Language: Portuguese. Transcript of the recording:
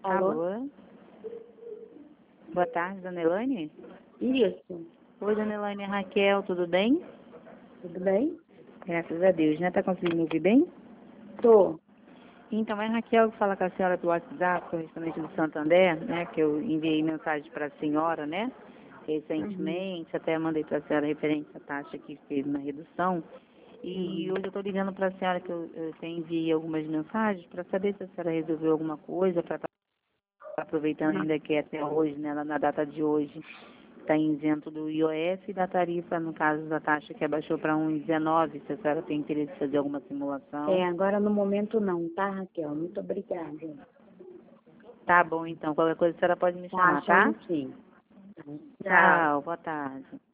Alô? Alô? Boa tarde, dona Elaine? Isso. Oi, dona Elaine, é Raquel, tudo bem? Tudo bem? Graças a Deus, né? Tá conseguindo me ouvir bem? Tô. Então, é Raquel que fala com a senhora pelo WhatsApp, que é o restaurante do Santander, né? Que eu enviei mensagem para a senhora, né? Recentemente, até mandei para a senhora referente à taxa que fez na redução. E hoje eu estou ligando para a senhora que eu enviei algumas mensagens para saber se a senhora resolveu alguma coisa, para estar aproveitando ainda que é até hoje, né? Na data de hoje, está isento do IOF e da tarifa, no caso da taxa que abaixou para 1,19, se a senhora tem interesse em fazer alguma simulação. Agora no momento não, tá, Raquel? Muito obrigada. Tá bom, então. Qualquer coisa a senhora pode me Tá, chamar, tá? chamo sim. Tchau. Tchau, boa tarde.